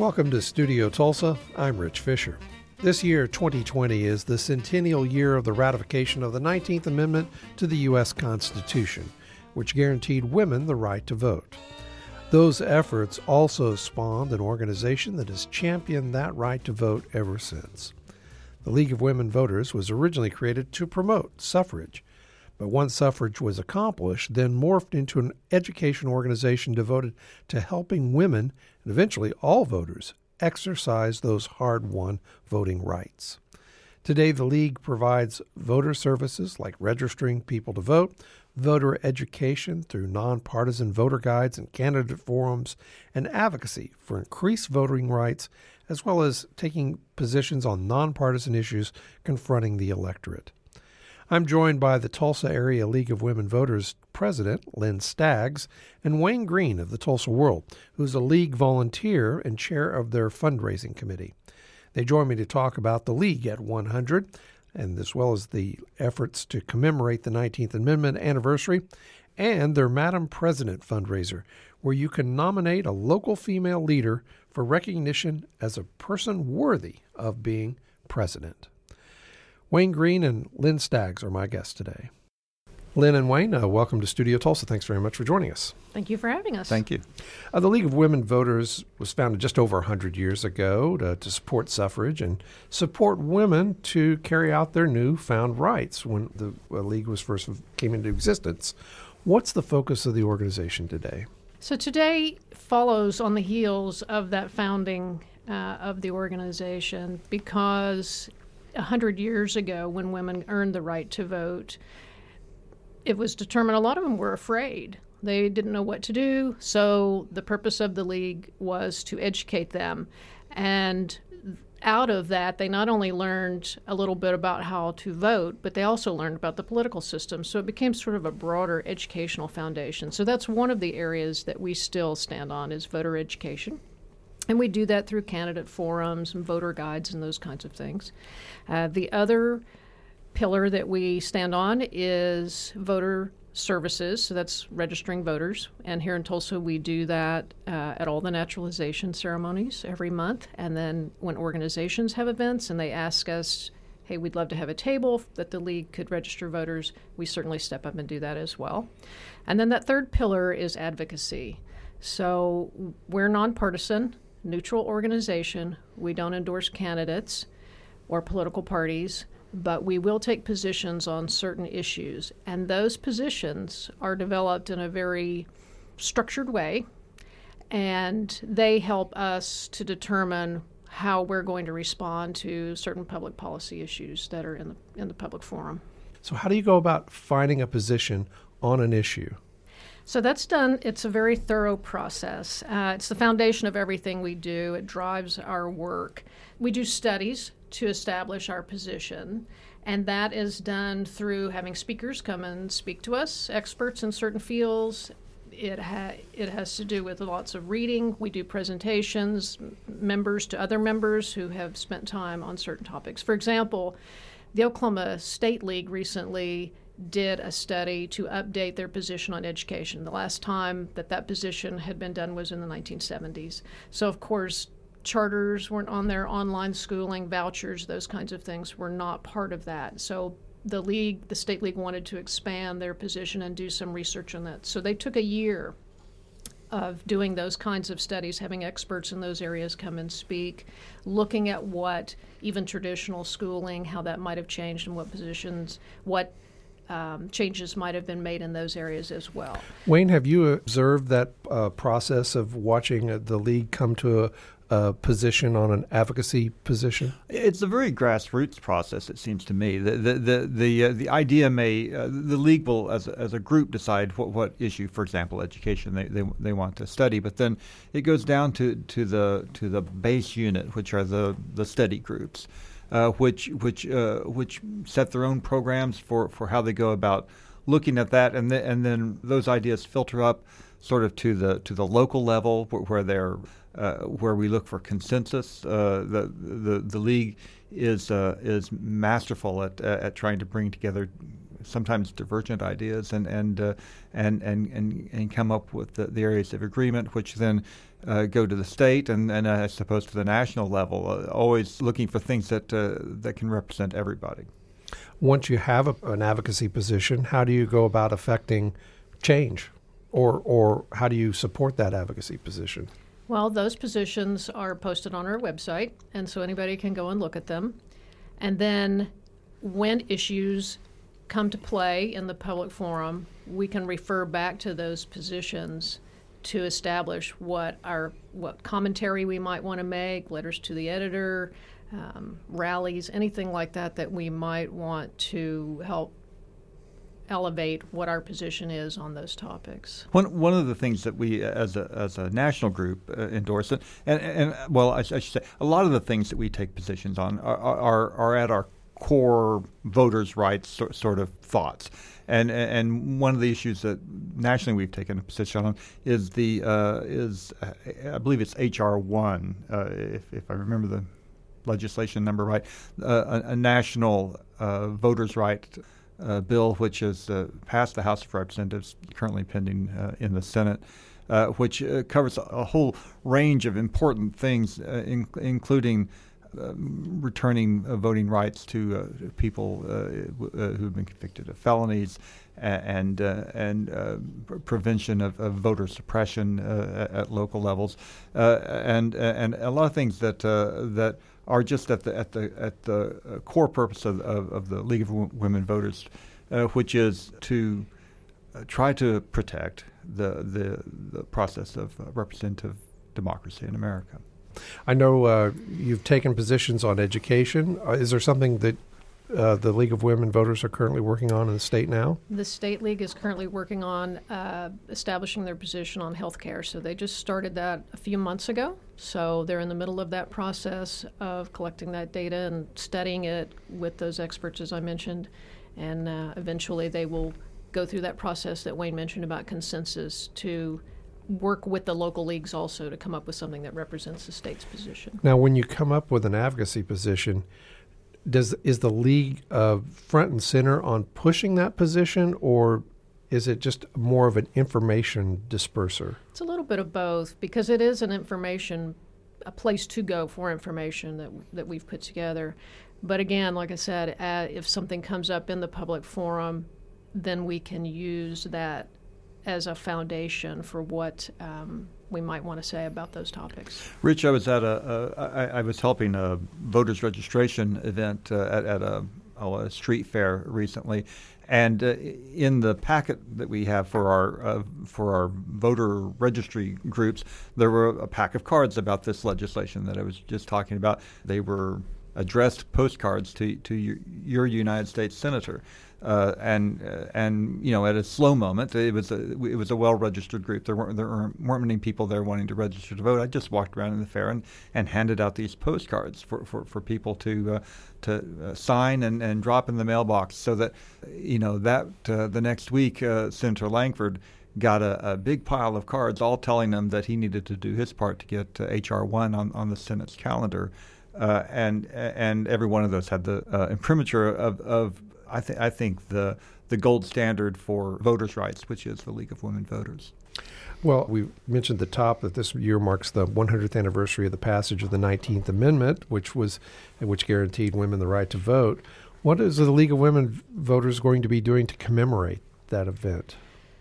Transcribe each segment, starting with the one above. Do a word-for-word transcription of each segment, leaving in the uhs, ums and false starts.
Welcome to Studio Tulsa. I'm Rich Fisher. This year, twenty twenty, is the centennial year of the ratification of the nineteenth Amendment to the U S Constitution, which guaranteed women the right to vote. Those efforts also spawned an organization that has championed that right to vote ever since. The League of Women Voters was originally created to promote suffrage, but once suffrage was accomplished, then morphed into an education organization devoted to helping women, and eventually all voters, exercise those hard-won voting rights. Today, the League provides voter services like registering people to vote, voter education through nonpartisan voter guides and candidate forums, and advocacy for increased voting rights, as well as taking positions on nonpartisan issues confronting the electorate. I'm joined by the Tulsa Area League of Women Voters President, Lynn Staggs, and Wayne Green of the Tulsa World, who's a League volunteer and chair of their fundraising committee. They join me to talk about the League at one hundred, and as well as the efforts to commemorate the nineteenth Amendment anniversary, and their Madam President fundraiser, where you can nominate a local female leader for recognition as a person worthy of being president. Wayne Green and Lynn Staggs are my guests today. Lynn and Wayne, uh, welcome to Studio Tulsa. Thanks very much for joining us. Thank you for having us. Thank you. Uh, the League of Women Voters was founded just over one hundred years ago to, to support suffrage and support women to carry out their newfound rights when the uh, League was first came into existence. What's the focus of the organization today? So today follows on the heels of that founding uh, of the organization, because one hundred years ago, when women earned the right to vote, it was determined a lot of them were afraid. They didn't know what to do, so the purpose of the League was to educate them. And out of that, they not only learned a little bit about how to vote, but they also learned about the political system. So it became sort of a broader educational foundation. So that's one of the areas that we still stand on, is voter education. And we do that through candidate forums and voter guides and those kinds of things. Uh, the other pillar that we stand on is voter services, so that's registering voters. And here in Tulsa, we do that uh, at all the naturalization ceremonies every month. And then when organizations have events and they ask us, hey, we'd love to have a table that the League could register voters, we certainly step up and do that as well. And then that third pillar is advocacy. So we're nonpartisan, neutral organization. We don't endorse candidates or political parties, but we will take positions on certain issues. And those positions are developed in a very structured way, and they help us to determine how we're going to respond to certain public policy issues that are in the in the public forum. So how do you go about finding a position on an issue? So that's done. It's a very thorough process. Uh, it's the foundation of everything we do. It drives our work. We do studies to establish our position, and that is done through having speakers come and speak to us, experts in certain fields. It, ha- it has to do with lots of reading. We do presentations, members to other members who have spent time on certain topics. For example, the Oklahoma State League recently did a study to update their position on education. The last time that that position had been done was in the nineteen seventies. So, of course, charters weren't on there, online schooling, vouchers, those kinds of things were not part of that. So the league, the state league, wanted to expand their position and do some research on that. So they took a year of doing those kinds of studies, having experts in those areas come and speak, looking at what even traditional schooling, how that might have changed and what positions, what Um, changes might have been made in those areas as well. Wayne, have you observed that uh, process of watching uh, the League come to a, a position on an advocacy position? It's a very grassroots process, it seems to me. The the the the, uh, the idea may uh, the League will, as a, as a group, decide what, what issue, for example, education, they, they they want to study. But then it goes down to, to the to the base unit, which are the, the study groups. Uh, which which uh, which set their own programs for, for how they go about looking at that, and th- and then those ideas filter up sort of to the to the local level where, where they're uh, where we look for consensus. Uh, the the the league is uh, is masterful at uh, at trying to bring together sometimes divergent ideas and and uh, and, and and and come up with the, the areas of agreement, which then uh, go to the state and, and uh, I suppose to the national level, uh, always looking for things that uh, that can represent everybody. Once you have a, an advocacy position, how do you go about affecting change, or or how do you support that advocacy position? Well, those positions are posted on our website, and so anybody can go and look at them. And then when issues come to play in the public forum, we can refer back to those positions to establish what our what commentary we might want to make, letters to the editor, um, rallies, anything like that that we might want to help elevate what our position is on those topics. One one of the things that we, as a as a national group, uh, endorse it, and and well, I, I should say, a lot of the things that we take positions on are are, are at our core voters' rights so, sort of thoughts, and and one of the issues that nationally we've taken a position on is the uh, is uh, I believe it's H R one, uh, if if I remember the legislation number right, uh, a, a national uh, voters' right uh, bill, which has uh, passed the House of Representatives, currently pending uh, in the Senate, uh, which uh, covers a, a whole range of important things, uh, in, including Uh, returning uh, voting rights to uh, people uh, w- uh, who've been convicted of felonies, a- and uh, and uh, pr- prevention of, of voter suppression uh, at, at local levels, uh, and and a lot of things that uh, that are just at the at the at the uh, core purpose of, of, of the League of w- Women Voters, uh, which is to uh, try to protect the the, the process of uh, representative democracy in America. I know uh, you've taken positions on education. Uh, is there something that uh, the League of Women Voters are currently working on in the state now? The State League is currently working on uh, establishing their position on health care. So they just started that a few months ago. So they're in the middle of that process of collecting that data and studying it with those experts, as I mentioned. And uh, eventually they will go through that process that Wayne mentioned about consensus to work with the local leagues also to come up with something that represents the state's position. Now, when you come up with an advocacy position, does is the league uh, front and center on pushing that position, or is it just more of an information disperser? It's a little bit of both, because it is an information, a place to go for information that that we've put together. But again, like I said, uh, if something comes up in the public forum, then we can use that as a foundation for what um, we might want to say about those topics. Rich, I was at a, a I, I was helping a voters registration event uh, at, at a, oh, a street fair recently, and uh, in the packet that we have for our uh, for our voter registry groups, there were a pack of cards about this legislation that I was just talking about. They were addressed postcards to to your, your United States senator. Uh, and uh, and you know, at a slow moment, it was a it was a well-registered group. There weren't there weren't many people there wanting to register to vote. I just walked around in the fair and, and handed out these postcards for, for, for people to uh, to uh, sign and, and drop in the mailbox, so that you know that uh, the next week uh, Senator Langford got a, a big pile of cards, all telling him that he needed to do his part to get uh, H R one on, on the Senate's calendar, uh, and and every one of those had the uh, imprimatur of of I think I think the the gold standard for voters' rights, which is the League of Women Voters. Well, we mentioned at the top that this year marks the one hundredth anniversary of the passage of the nineteenth Amendment, which was which guaranteed women the right to vote. What is the League of Women Voters going to be doing to commemorate that event?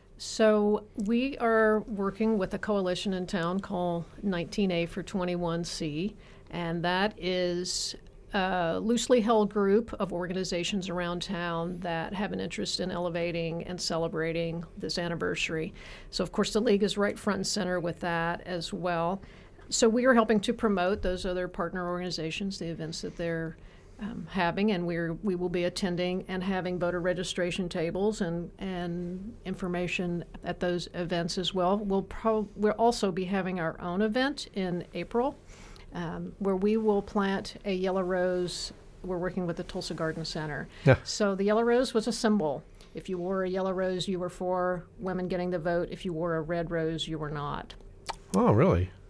So we are working with a coalition in town called nineteen A for twenty-one C, and that is a loosely held group of organizations around town that have an interest in elevating and celebrating this anniversary. So, of course, the League is right front and center with that as well. So we are helping to promote those other partner organizations, the events that they're um, having, and we're, we will be attending and having voter registration tables and, and information at those events as well. We'll, pro- we'll also be having our own event in April, Um, where we will plant a yellow rose. We're working with the Tulsa Garden Center. Yeah. So the yellow rose was a symbol. If you wore a yellow rose, you were for women getting the vote. If you wore a red rose, you were not. Oh, really?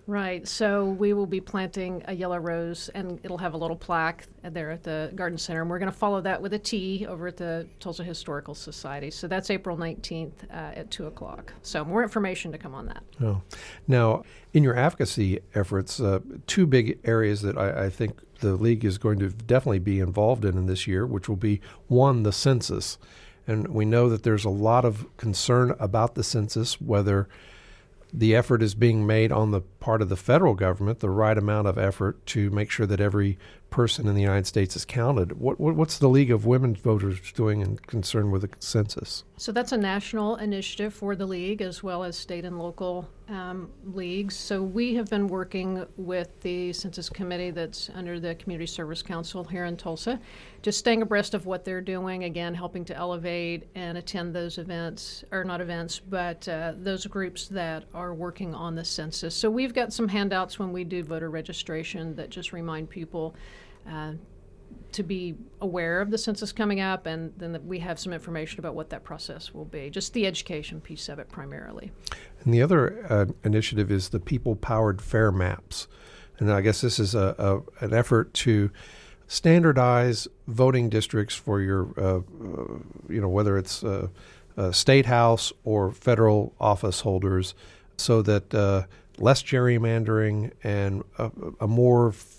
Right. So we will be planting a yellow rose, and it'll have a little plaque there at the Garden Center. And we're going to follow that with a T over at the Tulsa Historical Society. So that's April nineteenth uh, at two o'clock. So more information to come on that. Oh. Now, in your advocacy efforts, uh, two big areas that I, I think the League is going to definitely be involved in in this year, which will be, one, the census. And we know that there's a lot of concern about the census, whether the effort is being made on the part of the federal government, the right amount of effort to make sure that every person in the United States is counted. What, what what's the League of Women Voters doing in concern with the census? So that's a national initiative for the League as well as state and local um, leagues. So we have been working with the Census Committee that's under the Community Service Council here in Tulsa, just staying abreast of what they're doing, again, helping to elevate and attend those events, or not events, but uh, those groups that are working on the census. So we've got some handouts when we do voter registration that just remind people uh, to be aware of the census coming up, and then we have some information about what that process will be, just the education piece of it primarily. And the other uh, initiative is the People-Powered Fair Maps. And I guess this is a, a an effort to standardize voting districts for your, uh, uh, you know, whether it's uh, uh, state house or federal office holders, so that uh, less gerrymandering and a, a more f-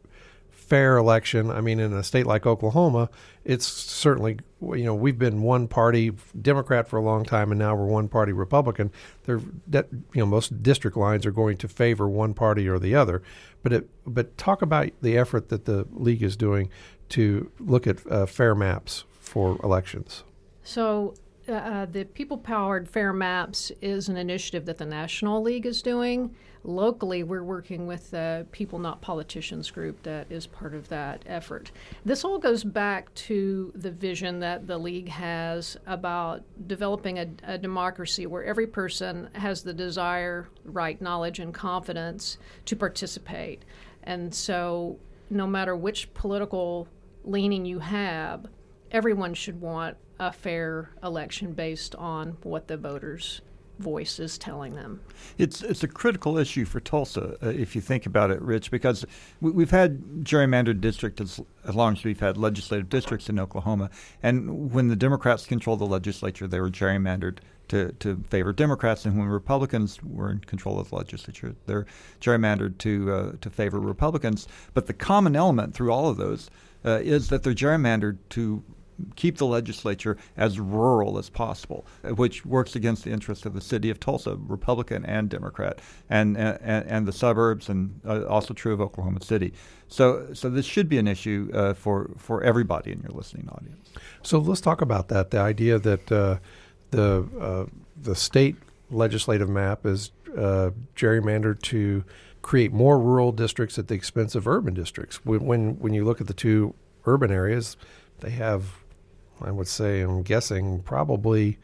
fair election. I mean, in a state like Oklahoma, it's certainly, you know, we've been one party Democrat for a long time, and now we're one party Republican. They're, that, you know, most district lines are going to favor one party or the other. But it, but talk about the effort that the League is doing to look at uh, fair maps for elections. So uh, the People-Powered Fair Maps is an initiative that the National League is doing. Locally, we're working with the People Not Politicians group that is part of that effort. This all goes back to the vision that the League has about developing a, a democracy where every person has the desire, right, knowledge, and confidence to participate. And so no matter which political leaning you have, everyone should want a fair election based on what the voters' voice is telling them. It's it's a critical issue for Tulsa, uh, if you think about it, Rich, because we, we've had gerrymandered districts as, as long as we've had legislative districts in Oklahoma. And when the Democrats controlled the legislature, they were gerrymandered to, to favor Democrats. And when Republicans were in control of the legislature, they're gerrymandered to uh, to favor Republicans. But the common element through all of those uh, is that they're gerrymandered to keep the legislature as rural as possible, which works against the interests of the city of Tulsa, Republican and Democrat, and and, and the suburbs, and uh, also true of Oklahoma City. So so this should be an issue uh, for, for everybody in your listening audience. So let's talk about that, the idea that uh, the uh, the state legislative map is uh, gerrymandered to create more rural districts at the expense of urban districts. When when, when you look at the two urban areas, they have, I would say, I'm guessing, probably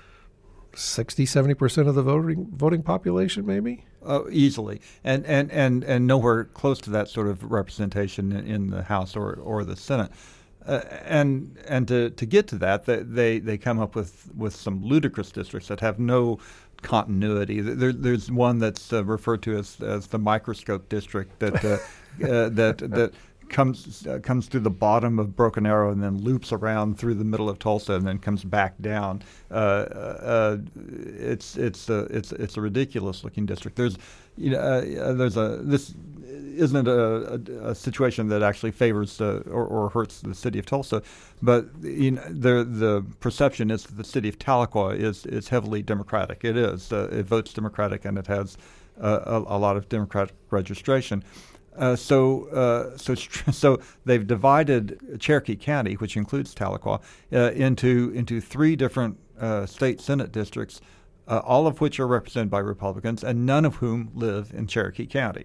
sixty, seventy percent of the voting voting population, maybe? Uh, easily. And, and, and, and nowhere close to that sort of representation in, in the House or, or the Senate. Uh, and and to, to get to that, they, they come up with, with some ludicrous districts that have no continuity. There, there's one that's uh, referred to as, as the microscope district that uh, uh, that that comes uh, comes through the bottom of Broken Arrow and then loops around through the middle of Tulsa and then comes back down. Uh, uh, it's it's a it's it's a ridiculous looking district. There's you know uh, there's a this isn't a, a, a situation that actually favors uh, or, or hurts the city of Tulsa, but you know, the the perception is that the city of Tahlequah is is heavily Democratic. It is. Uh, it votes Democratic and it has uh, a, a lot of Democratic registration. Uh, so, uh, so, so they've divided Cherokee County, which includes Tahlequah, uh, into into three different uh, state Senate districts, uh, all of which are represented by Republicans, and none of whom live in Cherokee County.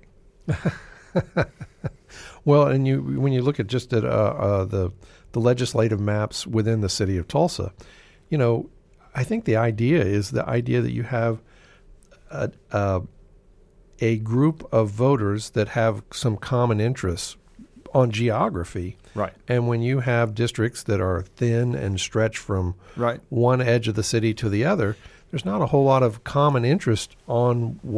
Well, and you when you look at just at uh, uh, the the legislative maps within the city of Tulsa, you know, I think the idea is the idea that you have a, a a group of voters that have some common interests on geography. Right. And when you have districts that are thin and stretch from right. one edge of the city to the other, there's not a whole lot of common interest on what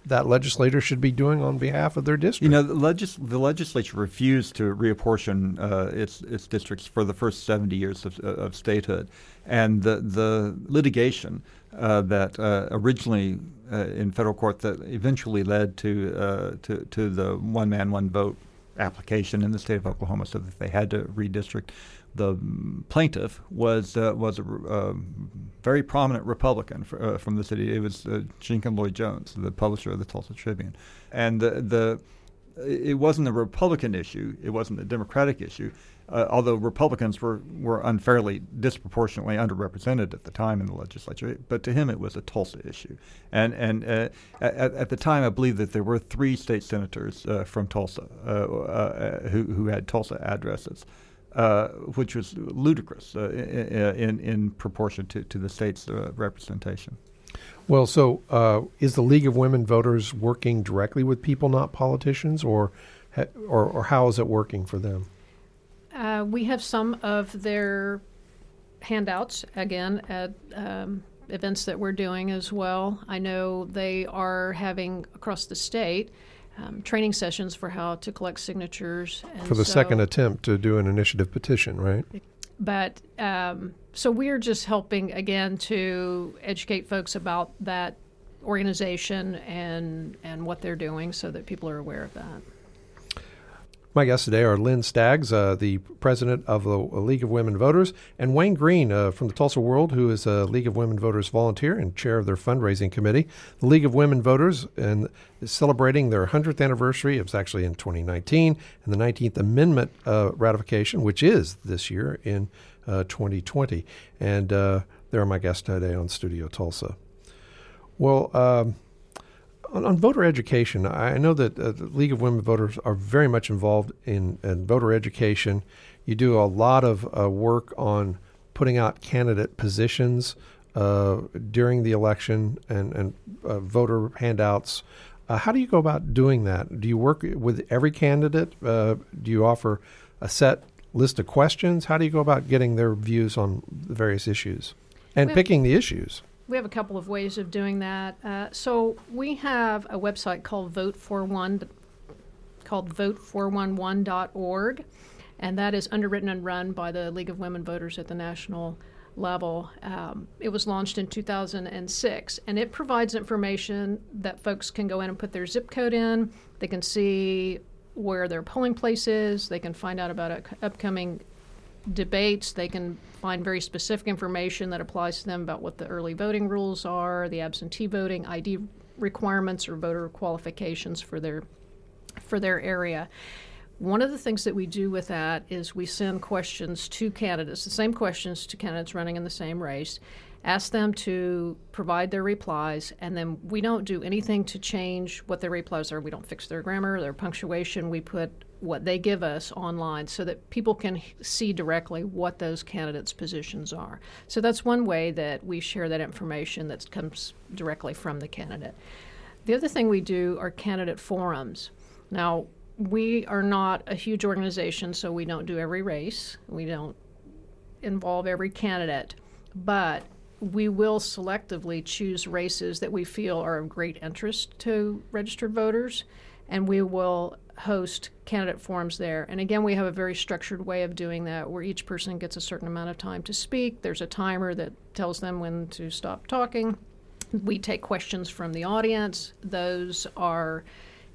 that legislator should be doing on behalf of their district. You know, the, legis- the legislature refused to reapportion uh, its its districts for the first seventy years of, of statehood, and the the litigation uh, that uh, originally uh, in federal court that eventually led to uh, to to the one man one vote application in the state of Oklahoma, so that they had to redistrict. The plaintiff was uh, was a uh, very prominent Republican for, uh, from the city. It was uh, Jenkins Lloyd Jones, the publisher of the Tulsa Tribune, and the, the it wasn't a Republican issue. It wasn't a Democratic issue. Uh, although Republicans were, were unfairly, disproportionately underrepresented at the time in the legislature, but to him it was a Tulsa issue. And and uh, at, at the time, I believe that there were three state senators uh, from Tulsa uh, uh, who who had Tulsa addresses. Uh, which was ludicrous uh, in, in in proportion to, to the state's uh, representation. Well, so uh, is the League of Women Voters working directly with people, not politicians, or or, or how is it working for them? Uh, we have some of their handouts, again, at um, events that we're doing as well. I know they are having, across the state, Um, training sessions for how to collect signatures. And for the so, second attempt to do an initiative petition, right? But um, so we're just helping, again, to educate folks about that organization and and what they're doing so that people are aware of that. My guests today are Lynn Staggs, uh, the president of the League of Women Voters, and Wayne Green uh, from the Tulsa World, who is a League of Women Voters volunteer and chair of their fundraising committee. The League of Women Voters and is celebrating their one hundredth anniversary. It was actually in twenty nineteen, and the nineteenth Amendment uh, ratification, which is this year in uh, twenty twenty. And uh, they're my guests today on Studio Tulsa. Well, um, On, on voter education, I know that uh, the League of Women Voters are very much involved in, in voter education. You do a lot of uh, work on putting out candidate positions uh, during the election and, and uh, voter handouts. Uh, how do you go about doing that? Do you work with every candidate? Uh, do you offer a set list of questions? How do you go about getting their views on the various issues and well, picking the issues? We have a couple of ways of doing that. Uh, so we have a website called Vote for One, called vote four one one dot org, and that is underwritten and run by the League of Women Voters at the national level. Um, it was launched in two thousand six, and it provides information that folks can go in and put their zip code in. They can see where their polling place is. They can find out about up- upcoming debates. They can find very specific information that applies to them about what the early voting rules are, the absentee voting, I D requirements or voter qualifications for their for their area. One of the things that we do with that is we send questions to candidates, the same questions to candidates running in the same race, ask them to provide their replies, and then we don't do anything to change what their replies are. We don't fix their grammar, their punctuation. We put what they give us online so that people can see directly what those candidates' positions are. So that's one way that we share that information that comes directly from the candidate. The other thing we do are candidate forums. Now, we are not a huge organization, so we don't do every race. We don't involve every candidate, but we will selectively choose races that we feel are of great interest to registered voters, and we will host candidate forums there. And again, we have a very structured way of doing that where each person gets a certain amount of time to speak. There's a timer that tells them when to stop talking. We take questions from the audience. Those are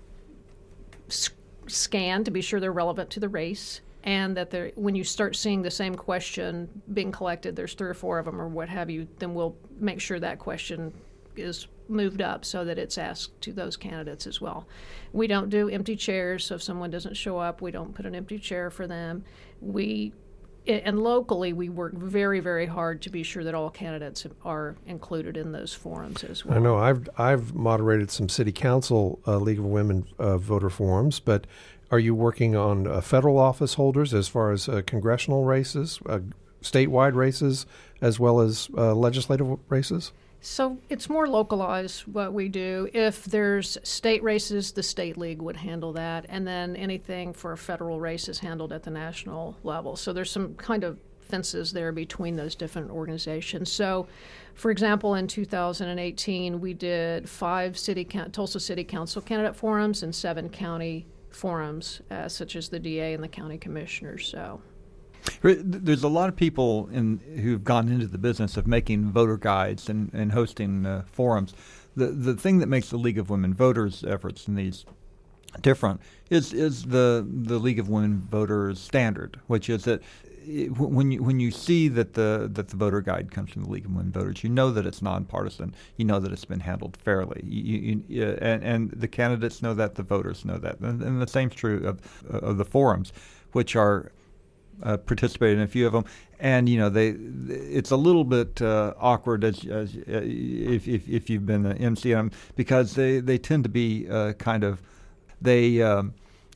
sc- scanned to be sure they're relevant to the race, and that they're, when you start seeing the same question being collected, there's three or four of them or what have you, then we'll make sure that question is moved up so that it's asked to those candidates as well. We don't do empty chairs, so if someone doesn't show up, we don't put an empty chair for them. We And locally, we work very, very hard to be sure that all candidates are included in those forums as well. I know I've I've moderated some city council uh, League of Women uh, voter forums, but are you working on uh, federal office holders as far as uh, congressional races, uh, statewide races, as well as uh, legislative races? So it's more localized what we do. If there's state races, the state league would handle that, and then anything for federal races handled at the national level. So there's some kind of fences there between those different organizations. So, for example, in two thousand eighteen, we did five city Tulsa City Council candidate forums and seven county forums, uh, such as the D A and the county commissioners. So. There's a lot of people in, who've gone into the business of making voter guides and, and hosting uh, forums. The the thing that makes the League of Women Voters efforts in these different is is the the League of Women Voters standard, which is that it, when you when you see that the that the voter guide comes from the League of Women Voters, you know that it's nonpartisan. You know that it's been handled fairly. You, you, uh, and and the candidates know that, the voters know that, and, and the same's true of of the forums, which are Uh, participated in a few of them, and you know they. It's a little bit uh, awkward as, as uh, if, if if you've been an M C M, because they, they tend to be uh, kind of they um,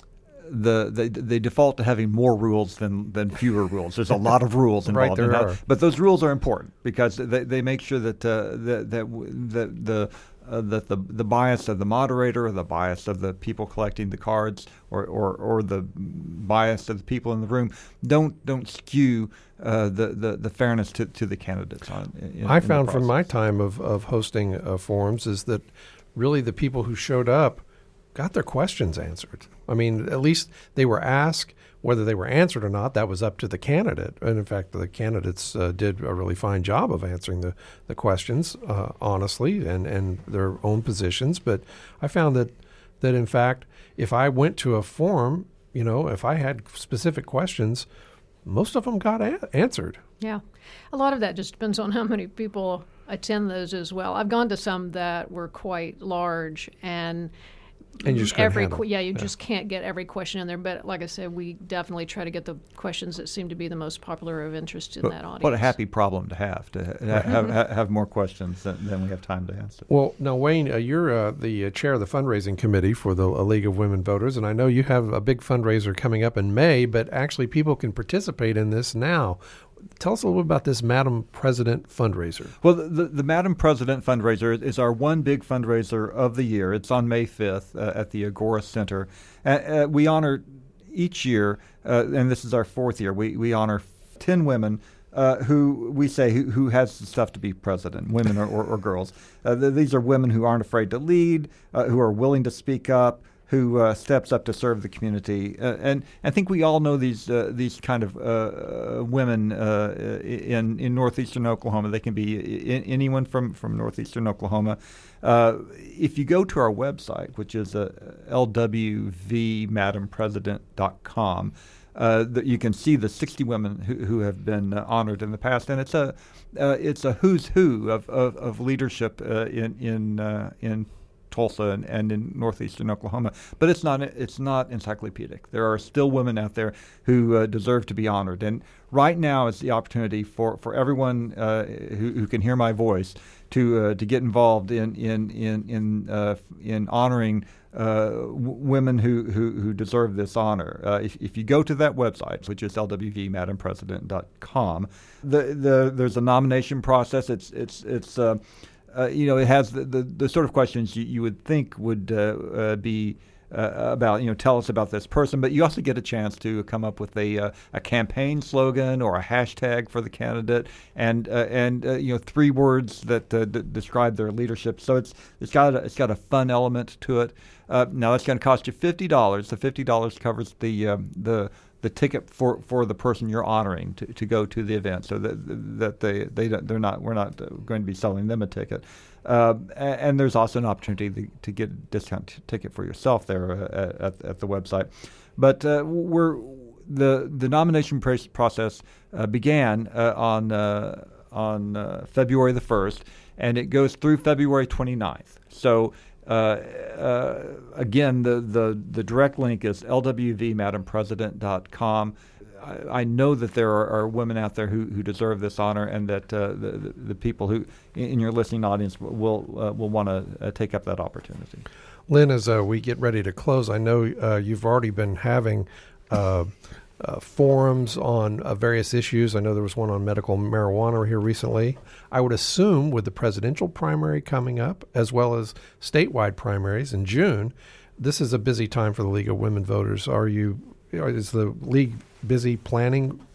the they they default to having more rules than, than fewer rules. There's a lot of rules involved, right, there in are. that, but those rules are important because they, they make sure that uh, that that that the Uh, that the the bias of the moderator, or the bias of the people collecting the cards, or, or, or the bias of the people in the room don't don't skew uh, the, the, the fairness to, to the candidates. On, in, I in found from my time of, of hosting uh, forums is that really the people who showed up got their questions answered. I mean, at least they were asked. Whether they were answered or not, that was up to the candidate. And in fact, the candidates uh, did a really fine job of answering the, the questions uh, honestly and, and their own positions. But I found that, that, in fact, if I went to a forum, you know, if I had specific questions, most of them got a- answered. Yeah. A lot of that just depends on how many people attend those as well. I've gone to some that were quite large, and And you just couldn't every handle it. yeah, you Yeah. just can't get every question in there. But like I said, we definitely try to get the questions that seem to be the most popular or of interest in But that audience. what a happy problem to have, to ha- have, have, have more questions than, than we have time to answer. Well, now, Wayne, uh, you're uh, the uh, chair of the fundraising committee for the uh, League of Women Voters, and I know you have a big fundraiser coming up in May, but actually people can participate in this now. Tell us a little bit about this Madam President fundraiser. Well, the, the, the Madam President fundraiser is our one big fundraiser of the year. It's on May fifth uh, at the Agora Center. Uh, uh, we honor each year, uh, and this is our fourth year, we, we honor ten women uh, who we say who, who has the stuff to be president, women or, or, or girls. Uh, th- these are women who aren't afraid to lead, uh, who are willing to speak up, who uh, steps up to serve the community. Uh, and I think we all know these uh, these kind of uh, women uh, in in northeastern Oklahoma. They can be I- anyone from, from northeastern Oklahoma. Uh, if you go to our website, which is uh, L W V madam president dot com, uh, that you can see the sixty women who, who have been uh, honored in the past. And it's a uh, it's a who's who of, of, of leadership uh, in, in, uh, in Tulsa and, and in northeastern Oklahoma, but it's not it's not encyclopedic. There are still women out there who uh, deserve to be honored, and right now is the opportunity for for everyone uh, who, who can hear my voice to uh, to get involved in in in in uh, in honoring uh, w- women who, who who deserve this honor. Uh, if if you go to that website, which is L W V madam president dot com, the the there's a nomination process. It's it's it's uh, Uh, you know, it has the, the, the sort of questions you, you would think would uh, uh, be uh, about, you know, tell us about this person, but you also get a chance to come up with a uh, a campaign slogan or a hashtag for the candidate, and uh, and uh, you know, three words that uh, d- describe their leadership. So it's it's got a, it's got a fun element to it. Uh, now it's going to cost you fifty dollars. The fifty dollars covers the um, the the ticket for, for the person you're honoring to, to go to the event, so that that they they don't, they're not we're not going to be selling them a ticket, uh, and there's also an opportunity to, to get a discount t- ticket for yourself there uh, at, at the website. But uh, we're the the nomination pr- process uh, began uh, on uh, on uh, February the first, and it goes through February twenty-ninth. So. Uh, uh, again, the, the, the direct link is L W V madam president dot com. I, I know that there are, are women out there who, who deserve this honor, and that uh, the, the the people who in your listening audience will uh, will want to uh, take up that opportunity. Lynn, as uh, we get ready to close, I know uh, you've already been having uh, uh, forums on uh, various issues. I know there was one on medical marijuana here recently. I would assume with the presidential primary coming up, as well as statewide primaries in June, this is a busy time for the League of Women Voters. Are you? Is the league busy planning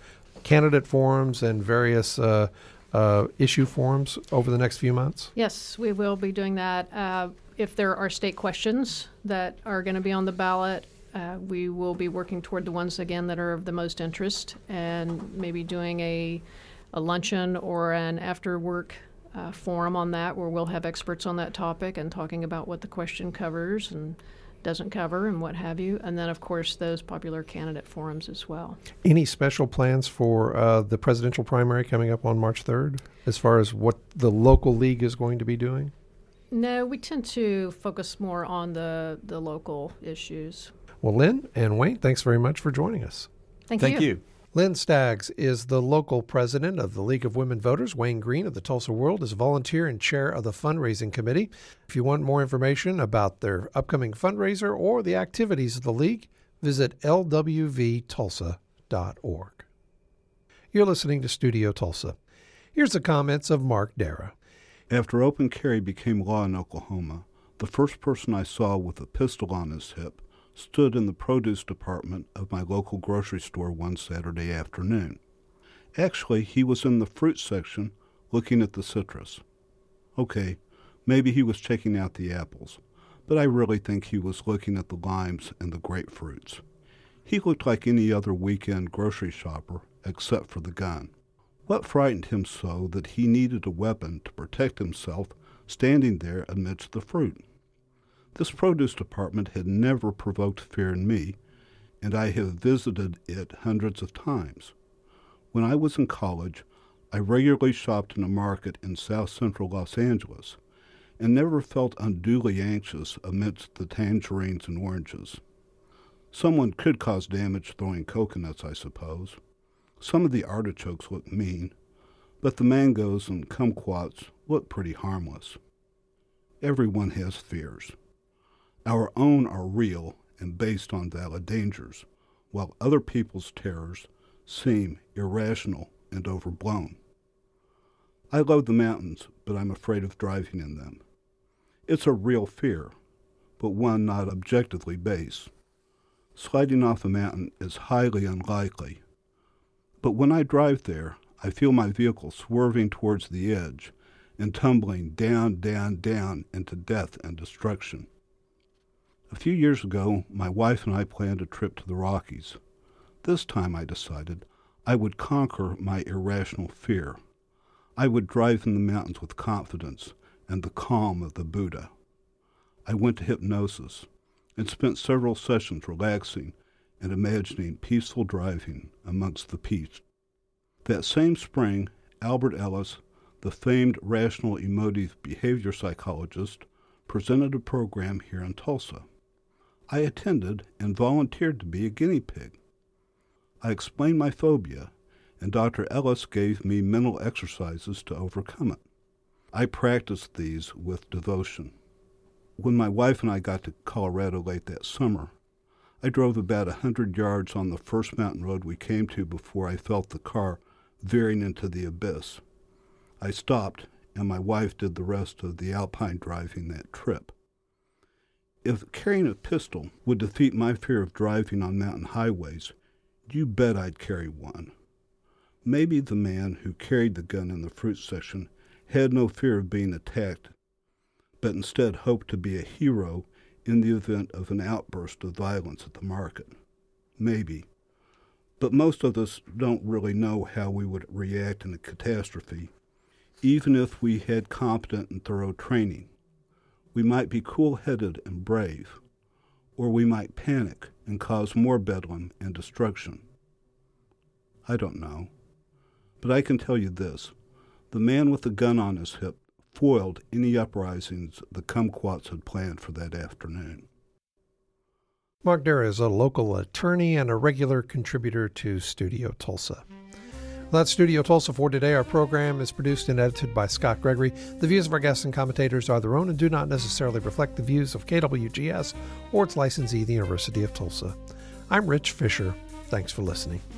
candidate forums and various uh, uh, issue forums over the next few months? Yes, we will be doing that. Uh, if there are state questions that are going to be on the ballot, uh, we will be working toward the ones, again, that are of the most interest, and maybe doing a, a luncheon or an after-work uh, forum on that where we'll have experts on that topic and talking about what the question covers and doesn't cover and what have you. And then, of course, those popular candidate forums as well. Any special plans for uh, the presidential primary coming up on March third as far as what the local league is going to be doing? No, we tend to focus more on the, the local issues. Well, Lynn and Wayne, thanks very much for joining us. Thank, Thank you. you. Lynn Staggs is the local president of the League of Women Voters. Wayne Green of the Tulsa World is a volunteer and chair of the fundraising committee. If you want more information about their upcoming fundraiser or the activities of the league, visit L W V tulsa dot org. You're listening to Studio Tulsa. Here's the comments of Mark Dara. After open carry became law in Oklahoma, the first person I saw with a pistol on his hip stood in the produce department of my local grocery store one Saturday afternoon. Actually, he was in the fruit section looking at the citrus. Okay, maybe he was checking out the apples, but I really think he was looking at the limes and the grapefruits. He looked like any other weekend grocery shopper except for the gun. What frightened him so that he needed a weapon to protect himself standing there amidst the fruit? This produce department had never provoked fear in me, and I have visited it hundreds of times. When I was in college, I regularly shopped in a market in south central Los Angeles, and never felt unduly anxious amidst the tangerines and oranges. Someone could cause damage throwing coconuts, I suppose. Some of the artichokes look mean, but the mangoes and kumquats look pretty harmless. Everyone has fears. Our own are real and based on valid dangers, while other people's terrors seem irrational and overblown. I love the mountains, but I'm afraid of driving in them. It's a real fear, but one not objectively based. Sliding off a mountain is highly unlikely, but when I drive there, I feel my vehicle swerving towards the edge and tumbling down, down, down into death and destruction. A few years ago, my wife and I planned a trip to the Rockies. This time I decided I would conquer my irrational fear. I would drive in the mountains with confidence and the calm of the Buddha. I went to hypnosis and spent several sessions relaxing and imagining peaceful driving amongst the peace. That same spring, Albert Ellis, the famed rational emotive behavior psychologist, presented a program here in Tulsa. I attended and volunteered to be a guinea pig. I explained my phobia, and Doctor Ellis gave me mental exercises to overcome it. I practiced these with devotion. When my wife and I got to Colorado late that summer, I drove about a hundred yards on the first mountain road we came to before I felt the car veering into the abyss. I stopped, and my wife did the rest of the alpine driving that trip. If carrying a pistol would defeat my fear of driving on mountain highways, you bet I'd carry one. Maybe the man who carried the gun in the fruit section had no fear of being attacked, but instead hoped to be a hero in the event of an outburst of violence at the market. Maybe. But most of us don't really know how we would react in a catastrophe, even if we had competent and thorough training. We might be cool-headed and brave, or we might panic and cause more bedlam and destruction. I don't know. But I can tell you this. The man with the gun on his hip foiled any uprisings the kumquats had planned for that afternoon. Mark Dara is a local attorney and a regular contributor to Studio Tulsa. Well, that's Studio Tulsa for today. Our program is produced and edited by Scott Gregory. The views of our guests and commentators are their own and do not necessarily reflect the views of K W G S or its licensee, the University of Tulsa. I'm Rich Fisher. Thanks for listening.